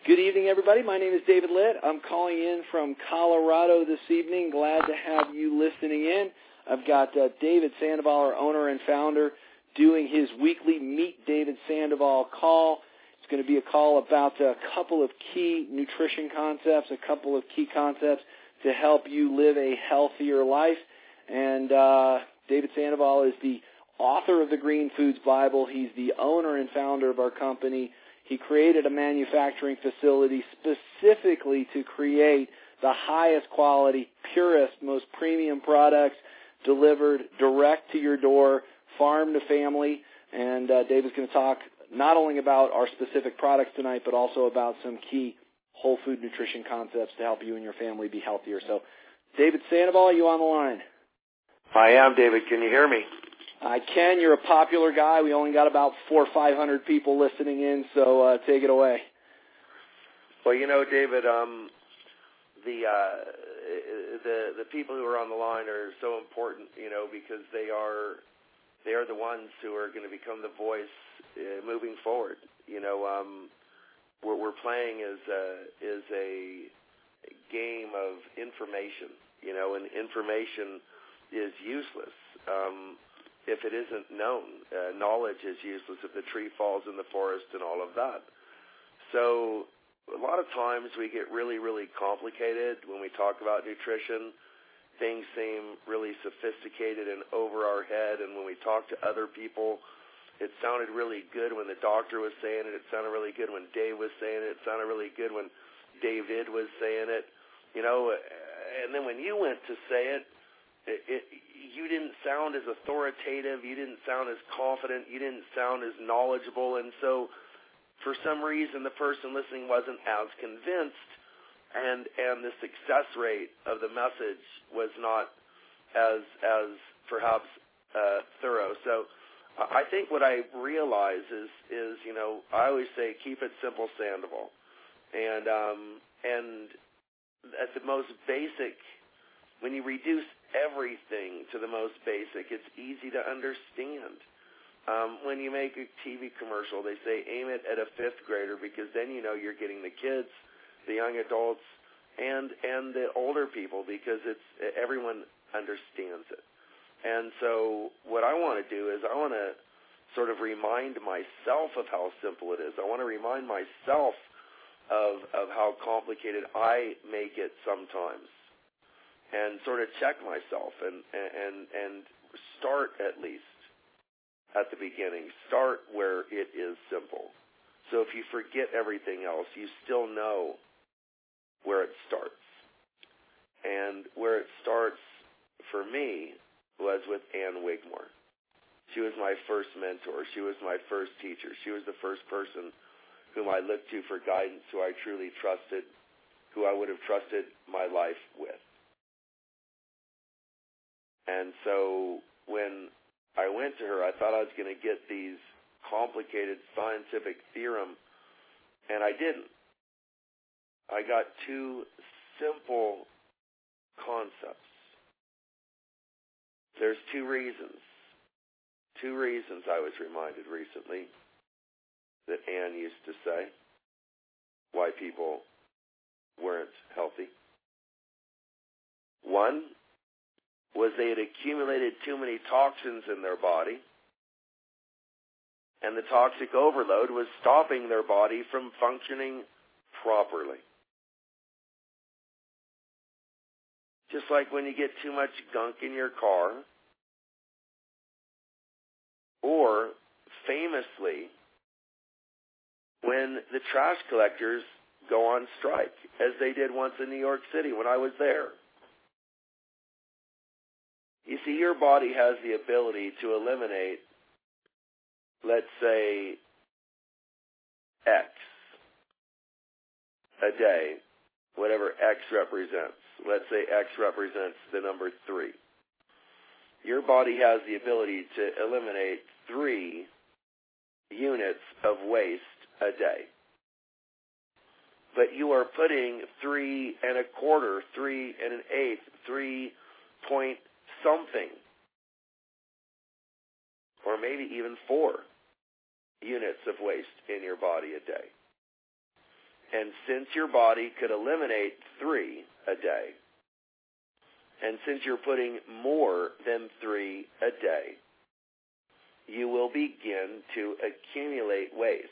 Good evening, everybody. My name is David Litt. I'm calling in from Colorado this evening. Glad to have you listening in. I've got David Sandoval, our owner and founder, doing his weekly Meet David Sandoval call. It's going to be a call about a couple of key nutrition concepts, a couple of key concepts to help you live a healthier life. And David Sandoval is the author of the Green Foods Bible. He's the owner and founder of our company. He created a manufacturing facility specifically to create the highest quality, purest, most premium products delivered direct to your door, farm to family. And David's going to talk not only about our specific products tonight, but also about some key whole food nutrition concepts to help you and your family be healthier. So, David Sandoval, are you on the line? I am, David. Can you hear me? I can. You're a popular guy. We only got about 400 or 500 people listening in, so take it away. Well, you know, David, the people who are on the line are so important, you know, because they are the ones who are going to become the voice moving forward. You know, what we're playing is a game of information, you know, and information is useless if it isn't known. Knowledge is useless if the tree falls in the forest and all of that. So a lot of times we get really, really complicated when we talk about nutrition. Things seem really sophisticated and over our head, and when we talk to other people, it sounded really good when the doctor was saying it. It sounded really good when Dave was saying it. It sounded really good when David was saying it. You know, and then when you went to say it, you didn't sound as authoritative, you didn't sound as confident, you didn't sound as knowledgeable, and so for some reason the person listening wasn't as convinced, and the success rate of the message was not as perhaps thorough. So I think what I realize is you know, I always say keep it simple, Sandoval, and at the most basic, when you reduce everything to the most basic, it's easy to understand. When you make a TV commercial, they say aim it at a fifth grader, because then you know you're getting the kids, the young adults, and the older people, because it's everyone understands it. And so what I want to do is I want to sort of remind myself of how simple it is. I want to remind myself of how complicated I make it sometimes, and sort of check myself and start at least at the beginning. Start where it is simple. So if you forget everything else, you still know where it starts. And where it starts for me was with Ann Wigmore. She was my first mentor. She was my first teacher. She was the first person whom I looked to for guidance, who I truly trusted, who I would have trusted my life with. And so when I went to her, I thought I was going to get these complicated scientific theorem, and I didn't. I got two simple concepts. There's two reasons I was reminded recently that Anne used to say why people weren't healthy. One was they had accumulated too many toxins in their body, and the toxic overload was stopping their body from functioning properly. Just like when you get too much gunk in your car, or famously, when the trash collectors go on strike, as they did once in New York City when I was there. You see, your body has the ability to eliminate, let's say, X a day, whatever X represents. Let's say X represents the number 3. Your body has the ability to eliminate 3 units of waste a day. But you are putting 3 1/4, 3 1/8, 3 point something, or maybe even 4 units of waste in your body a day. And since your body could eliminate 3 a day, and since you're putting more than 3 a day, you will begin to accumulate waste.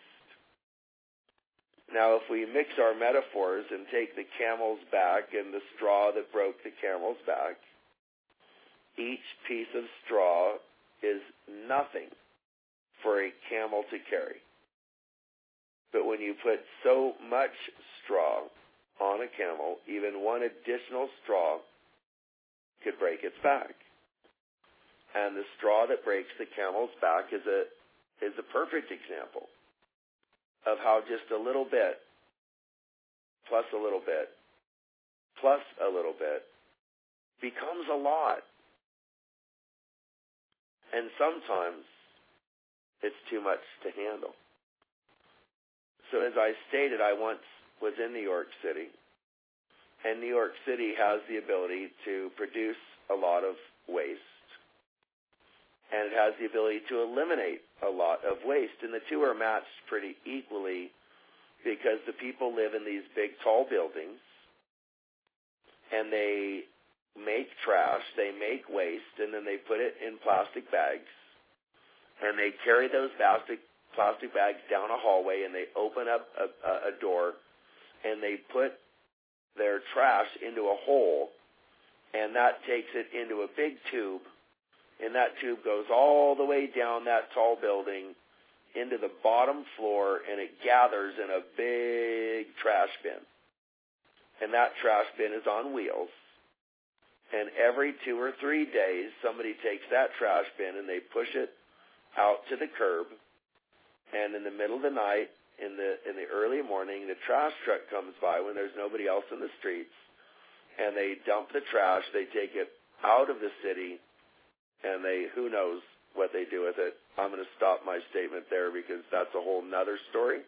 Now, if we mix our metaphors and take the camel's back and the straw that broke the camel's back, each piece of straw is nothing for a camel to carry. But when you put so much straw on a camel, even one additional straw could break its back. And the straw that breaks the camel's back is a perfect example of how just a little bit, plus a little bit, plus a little bit, becomes a lot. And sometimes it's too much to handle. So as I stated, I once was in New York City, and New York City has the ability to produce a lot of waste, and it has the ability to eliminate a lot of waste, and the two are matched pretty equally because the people live in these big, tall buildings, and they make trash, they make waste, and then they put it in plastic bags, and they carry those plastic bags down a hallway, and they open up a door, and they put their trash into a hole, and that takes it into a big tube, and that tube goes all the way down that tall building into the bottom floor, and it gathers in a big trash bin. And that trash bin is on wheels. And every 2 or 3 days, somebody takes that trash bin and they push it out to the curb. And in the middle of the night, in the early morning, the trash truck comes by when there's nobody else in the streets, and they dump the trash. They take it out of the city, and who knows what they do with it. I'm going to stop my statement there because that's a whole nother story.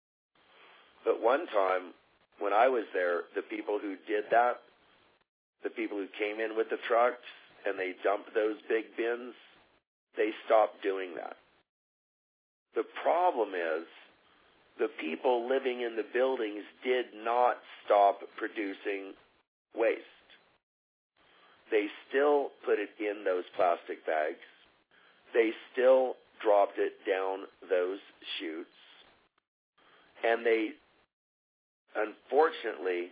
But one time, when I was there, the people who did that, the people who came in with the trucks and they dumped those big bins, they stopped doing that. The problem is the people living in the buildings did not stop producing waste. They still put it in those plastic bags. They still dropped it down those chutes. And unfortunately,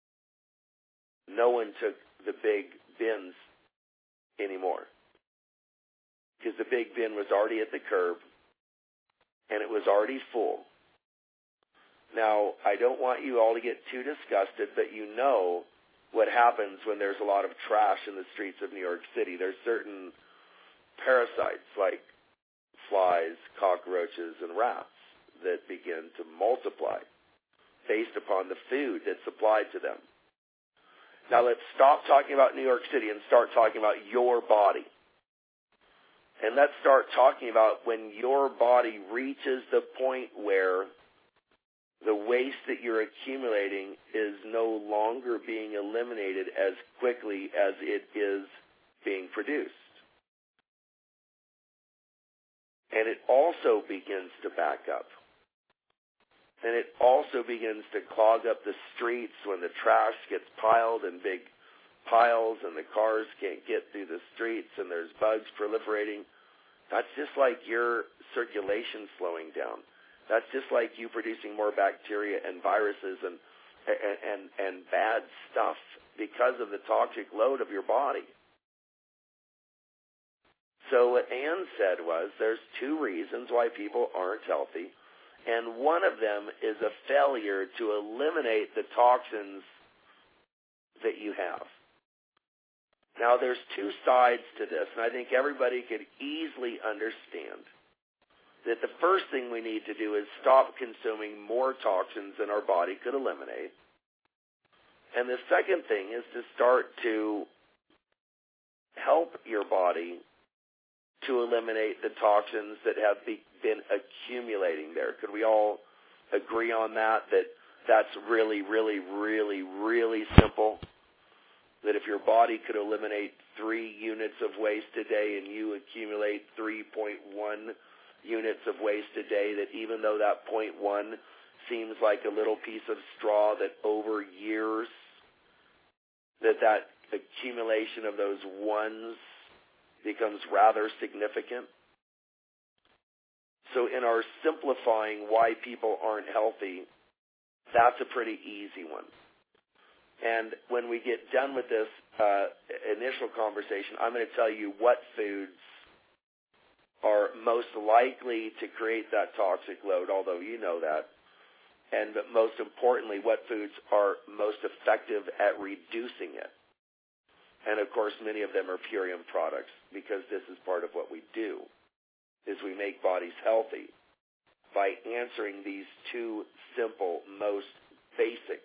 no one took the big bins anymore, because the big bin was already at the curb, and it was already full. Now, I don't want you all to get too disgusted, but you know what happens when there's a lot of trash in the streets of New York City. There's certain parasites like flies, cockroaches, and rats that begin to multiply based upon the food that's supplied to them. Now let's stop talking about New York City and start talking about your body. And let's start talking about when your body reaches the point where the waste that you're accumulating is no longer being eliminated as quickly as it is being produced. And it also begins to back up. And it also begins to clog up the streets when the trash gets piled in big piles and the cars can't get through the streets and there's bugs proliferating. That's just like your circulation slowing down. That's just like you producing more bacteria and viruses and bad stuff because of the toxic load of your body. So what Ann said was there's 2 reasons why people aren't healthy, and one of them is a failure to eliminate the toxins that you have. Now, there's 2 sides to this, and I think everybody could easily understand that the first thing we need to do is stop consuming more toxins than our body could eliminate. And the second thing is to start to help your body to eliminate the toxins that have been accumulating there. Could we all agree on that? That's really, really, really, really simple? That if your body could eliminate 3 units of waste a day and you accumulate 3.1 units of waste a day, that even though that 0.1 seems like a little piece of straw that over years, that accumulation of those ones becomes rather significant. So in our simplifying why people aren't healthy, that's a pretty easy one. And when we get done with this initial conversation, I'm going to tell you what foods are most likely to create that toxic load, although you know that. And most importantly, what foods are most effective at reducing it. And of course, many of them are Purium products, because this is part of what we do, is we make bodies healthy by answering these two simple, most basic,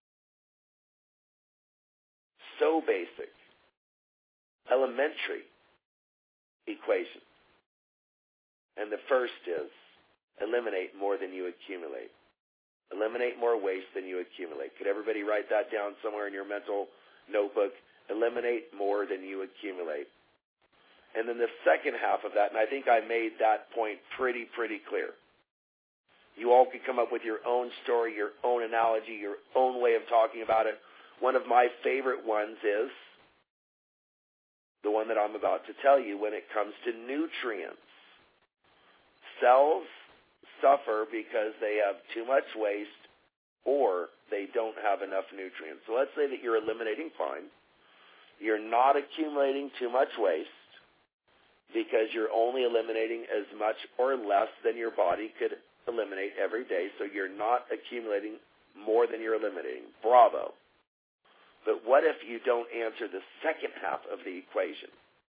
so basic, elementary equations. And the first is eliminate more than you accumulate. Eliminate more waste than you accumulate. Could everybody write that down somewhere in your mental notebook? Eliminate more than you accumulate. And then the second half of that, and I think I made that point pretty clear. You all can come up with your own story, your own analogy, your own way of talking about it. One of my favorite ones is the one that I'm about to tell you when it comes to nutrients. Cells suffer because they have too much waste or they don't have enough nutrients. So let's say that you're eliminating fine. You're not accumulating too much waste because you're only eliminating as much or less than your body could eliminate every day. So you're not accumulating more than you're eliminating. Bravo. But what if you don't answer the second half of the equation?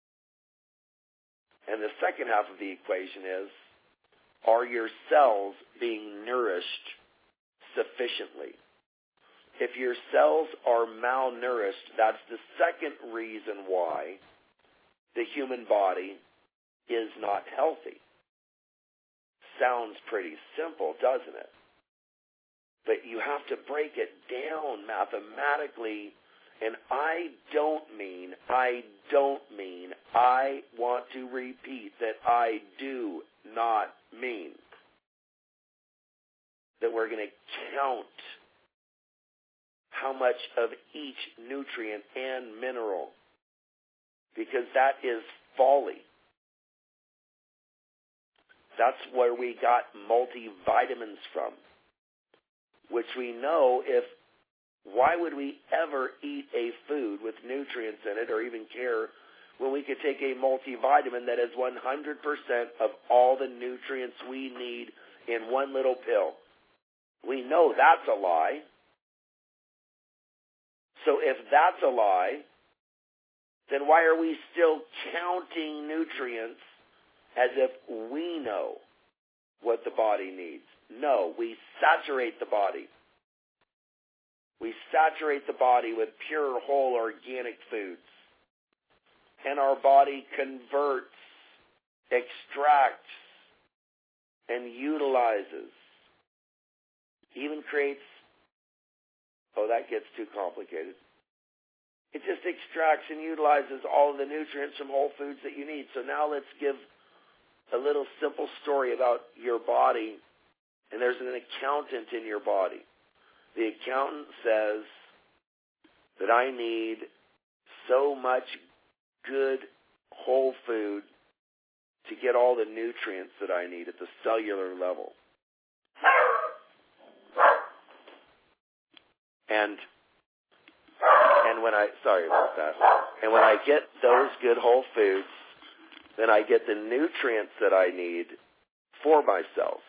And the second half of the equation is, are your cells being nourished sufficiently? If your cells are malnourished, that's the second reason why the human body is not healthy. Sounds pretty simple, doesn't it? But you have to break it down mathematically, and I want to repeat that I do not mean that we're going to count how much of each nutrient and mineral, because that is folly. That's where we got multivitamins from, which we know why would we ever eat a food with nutrients in it or even care when we could take a multivitamin that has 100% of all the nutrients we need in one little pill? We know that's a lie. So if that's a lie, then why are we still counting nutrients as if we know what the body needs? No, we saturate the body. We saturate the body with pure, whole, organic foods. And our body converts, extracts, and utilizes. Even creates, that gets too complicated. It just extracts and utilizes all of the nutrients from whole foods that you need. So now let's give a little simple story about your body. And there's an accountant in your body. The accountant says that I need so much good whole food to get all the nutrients that I need at the cellular level. And when I get those good whole foods, then I get the nutrients that I need for my cells.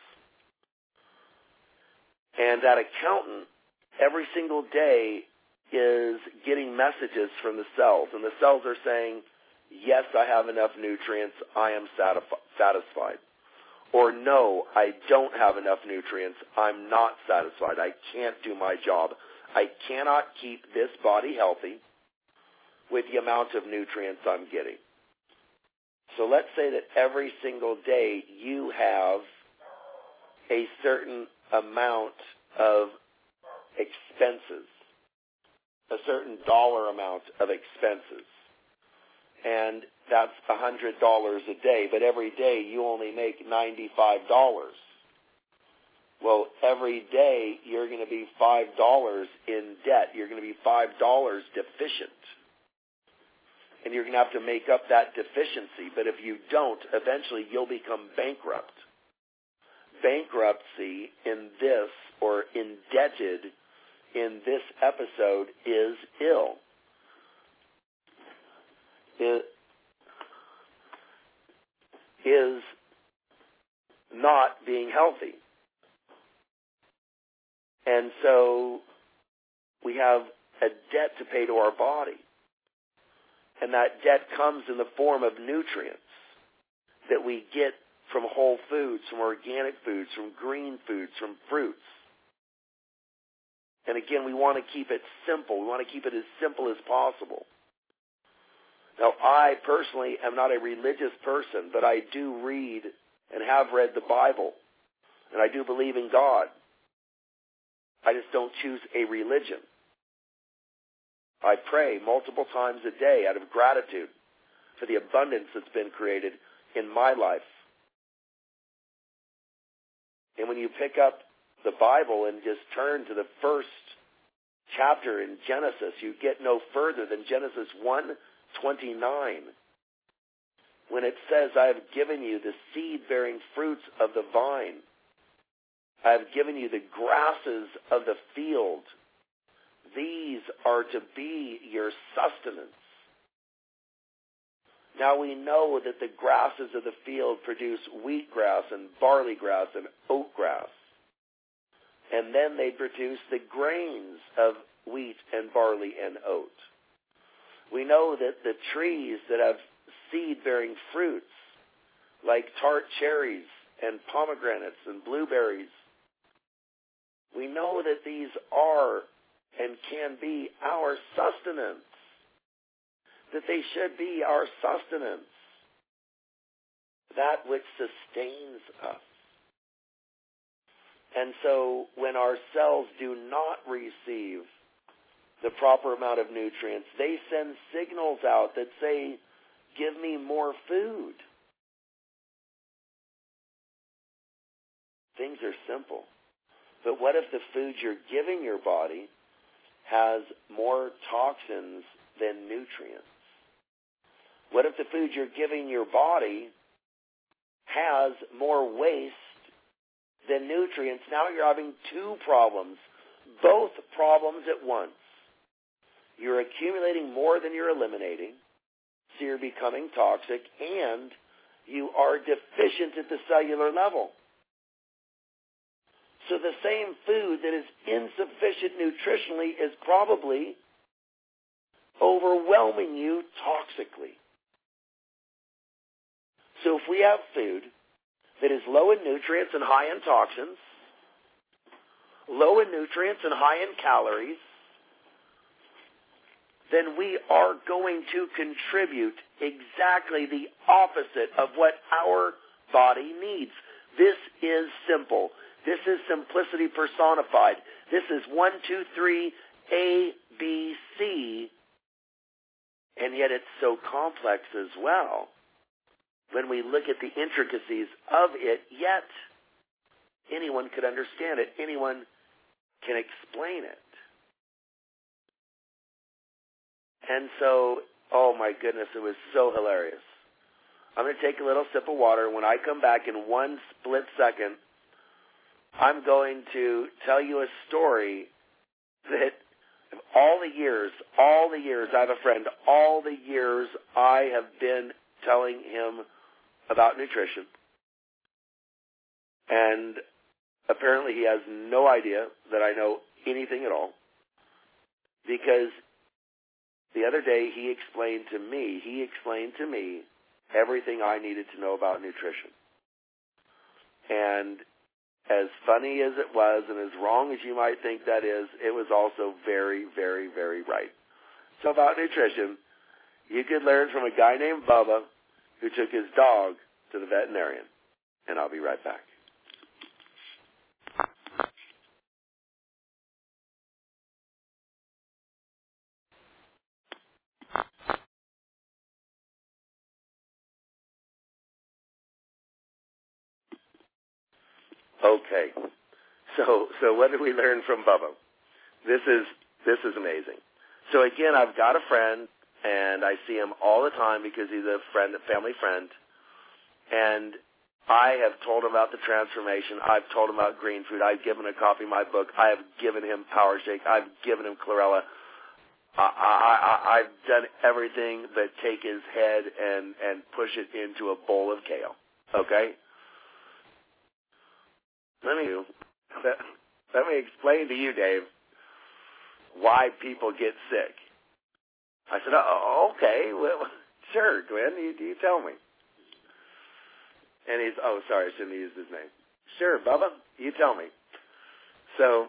And that accountant, every single day, is getting messages from the cells. And the cells are saying, yes, I have enough nutrients, I am satisfied. Or no, I don't have enough nutrients, I'm not satisfied, I can't do my job. I cannot keep this body healthy with the amount of nutrients I'm getting. So let's say that every single day you have a certain amount of expenses, a certain dollar amount of expenses. And that's $100 a day, but every day you only make $95. Well, every day you're going to be $5 in debt. You're going to be $5 deficient. And you're going to have to make up that deficiency. But if you don't, eventually you'll become bankrupt. Bankruptcy in this, or indebted in this episode, is ill. It is not being healthy. And so we have a debt to pay to our body. And that debt comes in the form of nutrients that we get from whole foods, from organic foods, from green foods, from fruits. And again, we want to keep it simple. We want to keep it as simple as possible. Now, I personally am not a religious person, but I do read and have read the Bible. And I do believe in God. I just don't choose a religion. I pray multiple times a day out of gratitude for the abundance that's been created in my life. And when you pick up the Bible and just turn to the first chapter in Genesis, you get no further than Genesis 1:29, when it says, I have given you the seed-bearing fruits of the vine. I have given you the grasses of the field. These are to be your sustenance. Now we know that the grasses of the field produce wheatgrass and barley grass and oat grass. And then they produce the grains of wheat and barley and oat. We know that the trees that have seed-bearing fruits, like tart cherries and pomegranates and blueberries, we know that these are and can be our sustenance, that they should be our sustenance, that which sustains us. And so when our cells do not receive the proper amount of nutrients, they send signals out that say, give me more food. Things are simple. But what if the food you're giving your body has more toxins than nutrients? What if the food you're giving your body has more waste than nutrients? Now you're having two problems, both problems at once. You're accumulating more than you're eliminating, so you're becoming toxic, and you are deficient at the cellular level. So the same food that is insufficient nutritionally is probably overwhelming you toxically. So if we have food that is low in nutrients and high in toxins, low in nutrients and high in calories, then we are going to contribute exactly the opposite of what our body needs. This is simple. This is simplicity personified. This is 1, 2, 3, A, B, C, and yet it's so complex as well. When we look at the intricacies of it, yet anyone could understand it. Anyone can explain it. And so, oh my goodness, it was so hilarious. I'm going to take a little sip of water. When I come back in one split second, I'm going to tell you a story that all the years, I have a friend, all the years I have been telling him about nutrition. And apparently he has no idea that I know anything at all. Because the other day he explained to me everything I needed to know about nutrition. And as funny as it was, and as wrong as you might think that is, it was also very, very, very right. So about nutrition, you could learn from a guy named Bubba who took his dog to the veterinarian. And I'll be right back. Okay. So what did we learn from Bubba? This is amazing. So again, I've got a friend, and I see him all the time because he's a family friend, and I have told him about the transformation. I've told him about green food. I've given a copy of my book. I have given him Power Shake. I've given him chlorella. I've done everything but take his head and push it into a bowl of kale. Okay? Let me explain to you, Dave, why people get sick. I said, oh, okay, well, sure, Glenn, you tell me. And he's, oh, sorry, I shouldn't have used his name. Sure, Bubba, you tell me. So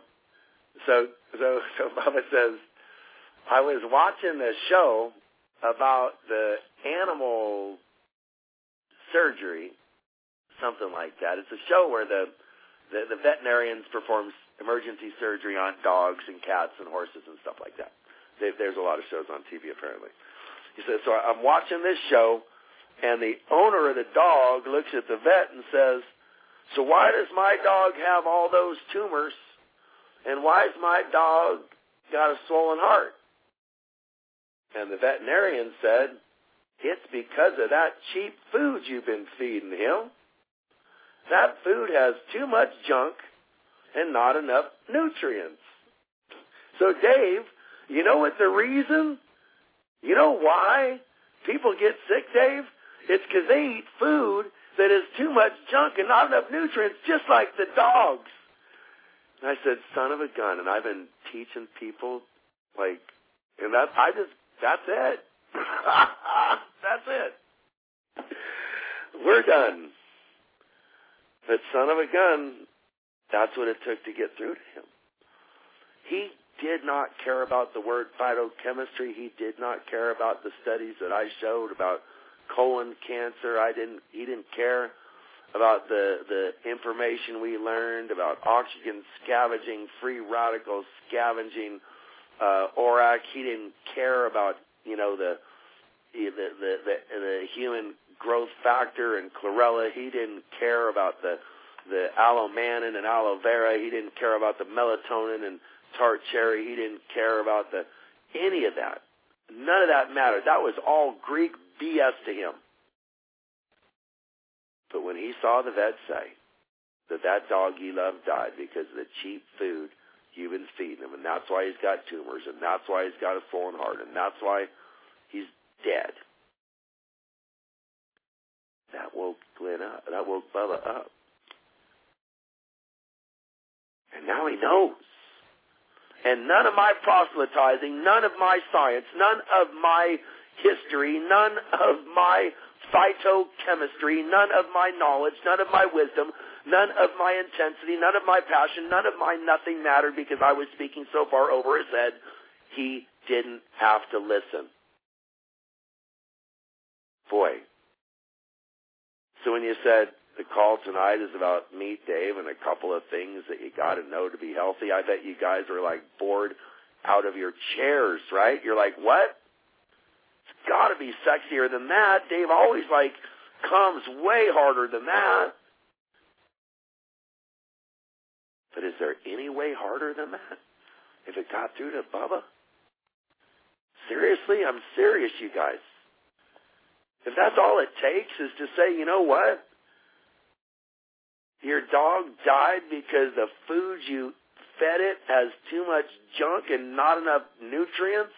Bubba says, I was watching a show about the animal surgery, something like that. It's a show where the veterinarians perform emergency surgery on dogs and cats and horses and stuff like that. There's a lot of shows on TV, apparently. He says, so I'm watching this show, and the owner of the dog looks at the vet and says, so why does my dog have all those tumors, and why's my dog got a swollen heart? And the veterinarian said, it's because of that cheap food you've been feeding him. That food has too much junk and not enough nutrients. So, Dave, you know what the reason? You know why people get sick, Dave? It's because they eat food that has too much junk and not enough nutrients, just like the dogs. And I said, son of a gun. And I've been teaching people, and that's it. That's it. We're done. But son of a gun, that's what it took to get through to him. He did not care about the word phytochemistry. He did not care about the studies that I showed about colon cancer. He didn't care about the information we learned about oxygen scavenging, free radical scavenging, ORAC. He didn't care about, the human growth factor and chlorella. He didn't care about the aloe-mannan and aloe vera. He didn't care about the melatonin and tart cherry. He didn't care about any of that. None of that mattered. That was all Greek BS to him. But when he saw the vet say that dog he loved died because of the cheap food you've been feeding him, and that's why he's got tumors, and that's why he's got a swollen heart, and that's why he's dead, that woke Glenn up. That woke Bubba up. And now he knows. And none of my proselytizing, none of my science, none of my history, none of my phytochemistry, none of my knowledge, none of my wisdom, none of my intensity, none of my passion, none of my nothing mattered because I was speaking so far over his head. He didn't have to listen. Boy. So when you said the call tonight is about Meet Dave and a couple of things that you got to know to be healthy, I bet you guys are bored out of your chairs, right? You're like, what? It's got to be sexier than that. Dave always comes way harder than that. But is there any way harder than that? If it got through to Bubba? Seriously? I'm serious, you guys. If that's all it takes is to say, you know what? Your dog died because the food you fed it has too much junk and not enough nutrients.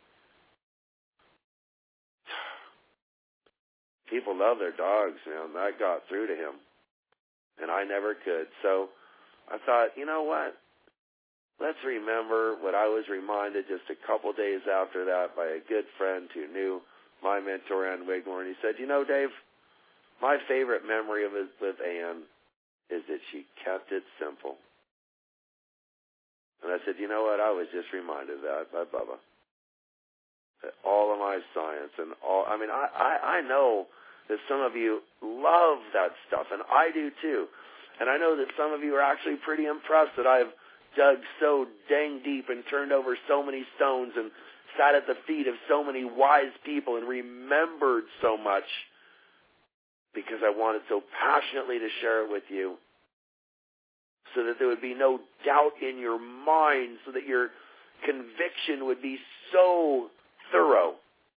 People love their dogs, and that got through to him. And I never could. So I thought, you know what? Let's remember what I was reminded just a couple days after that by a good friend who knew my mentor, Ann Wigmore. And he said, you know, Dave, my favorite memory with Ann is that she kept it simple. And I said, you know what? I was just reminded of that by Bubba. That all of my science and all, I know that some of you love that stuff, and I do too. And I know that some of you are actually pretty impressed that I've dug so dang deep and turned over so many stones and sat at the feet of so many wise people and remembered so much because I wanted so passionately to share it with you. so that there would be no doubt in your mind, so that your conviction would be so thorough.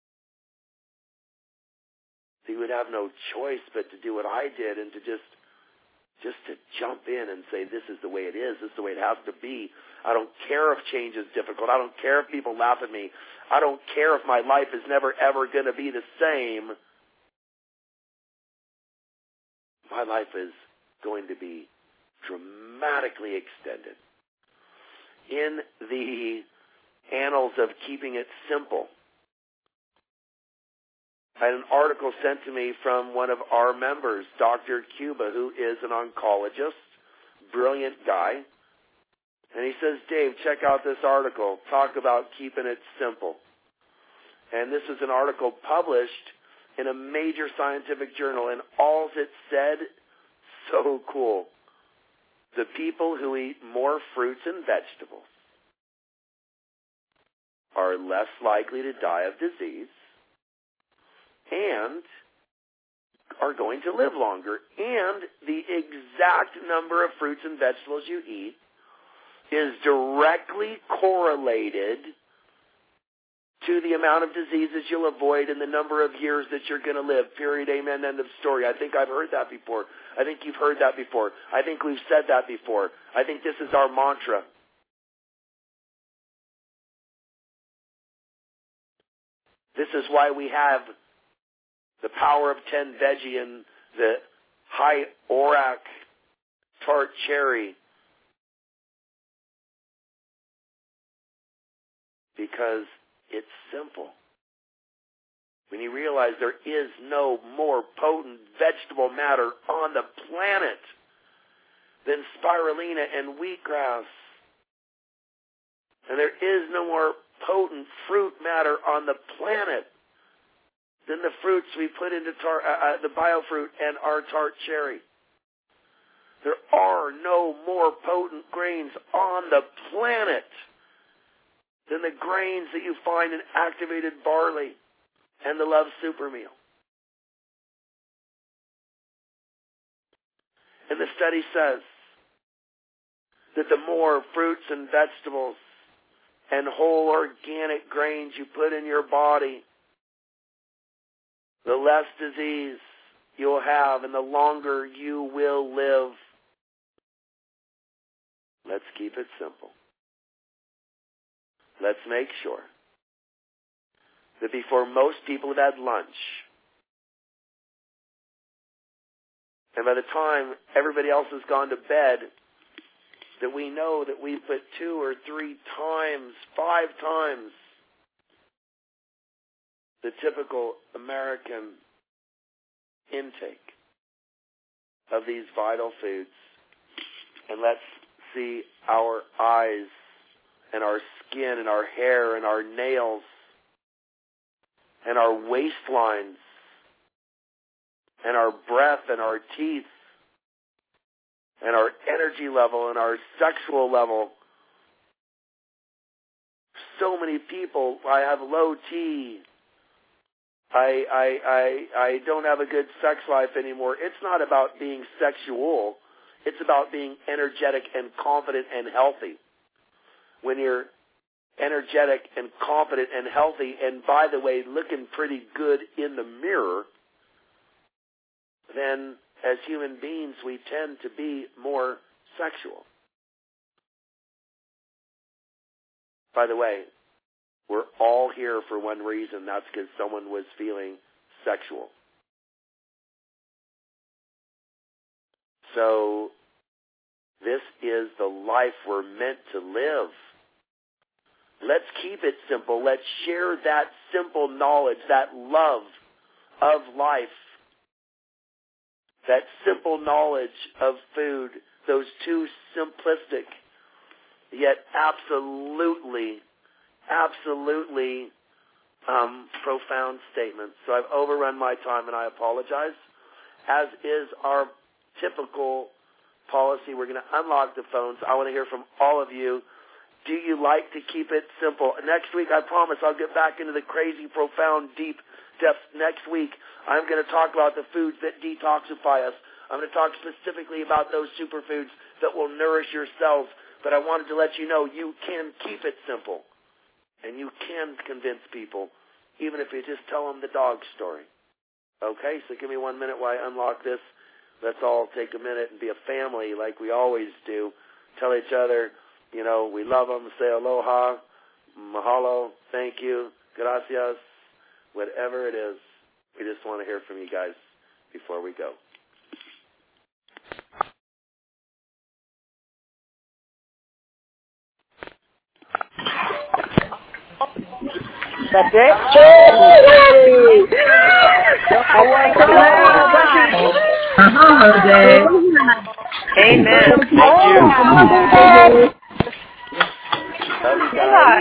So you would have no choice but to do what I did and to just to jump in and say, this is the way it is. This is the way it has to be. I don't care if change is difficult. I don't care if people laugh at me. I don't care if my life is never, ever going to be the same. My life is going to be dramatically extended. In the annals of keeping it simple, I had an article sent to me from one of our members, Dr. Cuba, who is an oncologist, brilliant guy. And he says, Dave, check out this article. Talk about keeping it simple. And this is an article published in a major scientific journal, and all it said, so cool. The people who eat more fruits and vegetables are less likely to die of disease and are going to live longer. And the exact number of fruits and vegetables you eat is directly correlated to the amount of diseases you'll avoid and the number of years that you're going to live. Period. Amen. End of story. I think I've heard that before. I think you've heard that before. I think we've said that before. I think this is our mantra. This is why we have the Power of 10 Veggie and the High ORAC Tart Cherry. Because it's simple. When you realize there is no more potent vegetable matter on the planet than spirulina and wheatgrass. And there is no more potent fruit matter on the planet than the fruits we put into the biofruit and our tart cherry. There are no more potent grains on the planet than the grains that you find in activated barley and the Love Super Meal. And the study says that the more fruits and vegetables and whole organic grains you put in your body, the less disease you'll have and the longer you will live. Let's keep it simple. Let's make sure that before most people have had lunch, and by the time everybody else has gone to bed, that we know that we put 2 or 3 times, 5 times the typical American intake of these vital foods. And let's see our eyes and our skin and our hair and our nails and our waistlines and our breath and our teeth and our energy level and our sexual level. So many people, I have low T. I don't have a good sex life anymore. It's not about being sexual. It's about being energetic and confident and healthy. When you're energetic and confident and healthy, and by the way, looking pretty good in the mirror, then as human beings, we tend to be more sexual. By the way, we're all here for one reason. That's because someone was feeling sexual. So this is the life we're meant to live. Let's keep it simple. Let's share that simple knowledge, that love of life, that simple knowledge of food, those two simplistic yet absolutely profound statements. So I've overrun my time and I apologize. As is our typical policy, we're going to unlock the phones. I want to hear from all of you. Do you like to keep it simple? Next week, I promise I'll get back into the crazy, profound, deep depths. Next week, I'm going to talk about the foods that detoxify us. I'm going to talk specifically about those superfoods that will nourish your cells. But I wanted to let you know you can keep it simple. And you can convince people, even if you just tell them the dog story. Okay, so give me 1 minute while I unlock this. Let's all take a minute and be a family like we always do. Tell each other, we love them. Say aloha, mahalo, thank you, gracias, whatever it is. We just want to hear from you guys before we go. That's it? Jose. Amen. Thank you. Love you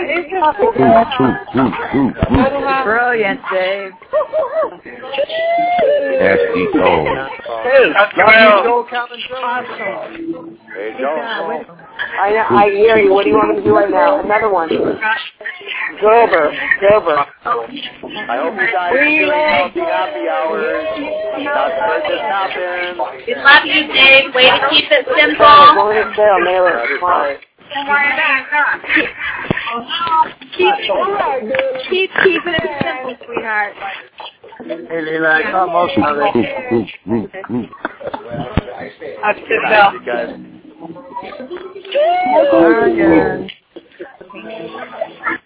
guys. Brilliant, Dave. SEO. Hey, Joel. awesome. Hey, Joel. I hear you. What do you want me to do right now? Another one. Gerber. I hope you guys are doing healthy happy hours. Not to let this happen. We love you, Dave. Way to keep it As simple. long as they'll mail it. That's Come on. right. Keep keeping it simple, sweetheart. Hey, Leela, I almost have it. That's good, Thank you, guys. Brilliant.